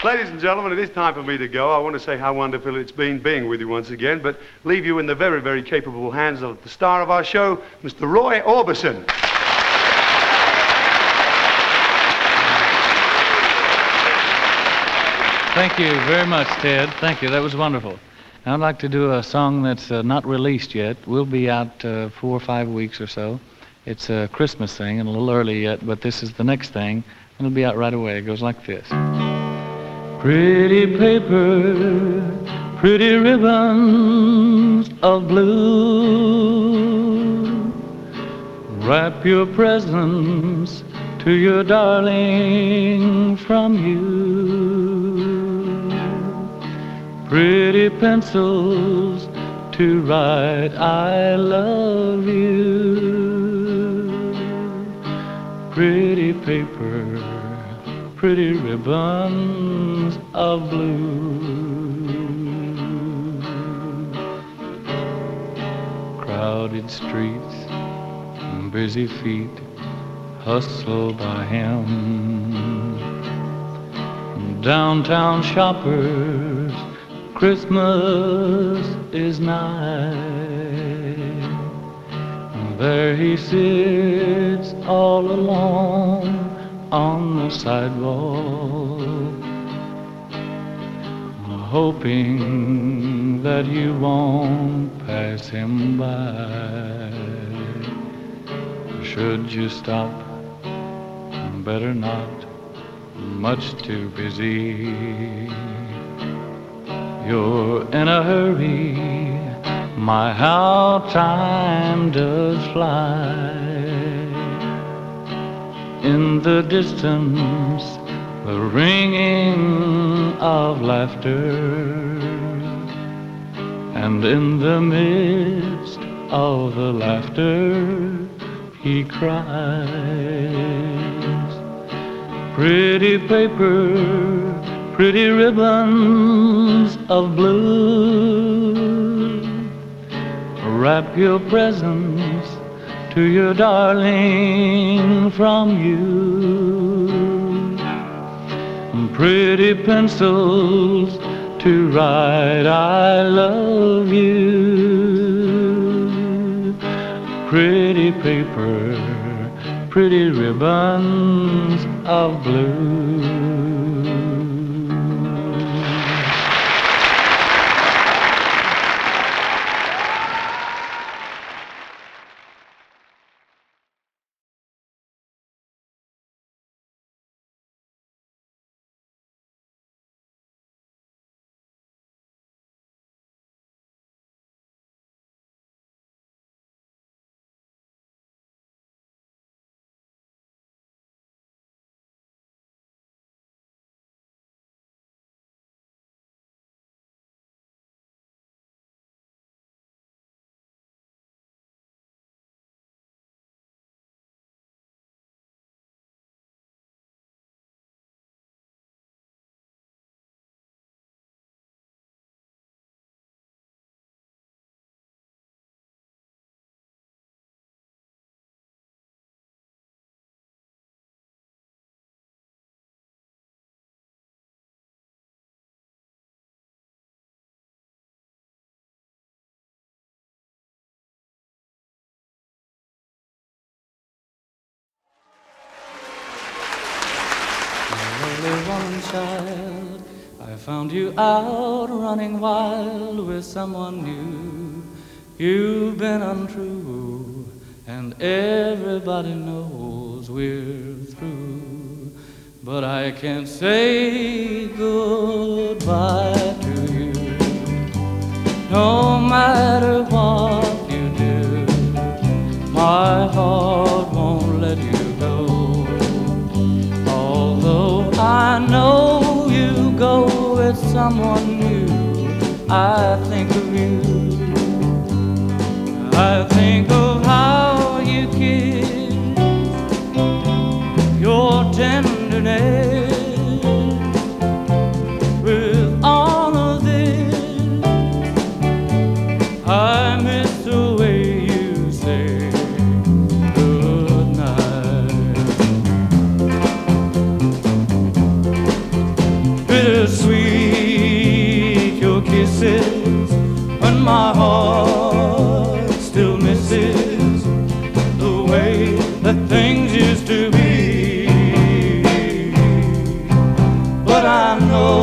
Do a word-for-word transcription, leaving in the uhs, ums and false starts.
Ladies and gentlemen, it is time for me to go. I want to say how wonderful it's been being with you once again, but leave you in the very, very capable hands of the star of our show, Mister Roy Orbison. Thank you very much, Ted. Thank you. That was wonderful. I'd like to do a song that's uh, not released yet. We'll be out uh, four or five weeks or so. It's a Christmas thing and a little early yet, but this is the next thing, and it'll be out right away. It goes like this. Pretty paper, pretty ribbons of blue, wrap your presents to your darling from you. Pretty pencils to write I love you. Pretty paper, pretty ribbons of blue. Crowded streets, busy feet, hustle by him. Downtown shoppers, Christmas is nigh. There he sits all alone on the sidewalk, hoping that you won't pass him by. Should you stop? Better not, much too busy. You're in a hurry, my how time does fly. In the distance, the ringing of laughter, and in the midst of the laughter, he cries. Pretty paper, pretty ribbons of blue, wrap your presents to your darling from you. Pretty pencils to write I love you. Pretty paper, pretty ribbons of blue. Woman child, I found you out running wild with someone new. You've been untrue, and everybody knows we're through. But I can't say goodbye to you, no matter what you do. My heart won't let you go. I know you go with someone new. I think of you. I think of how you kiss, your tenderness. With all of this, I miss the way you say goodnight. bittersweet, your kisses, when my heart still misses the way that things used to be. But I know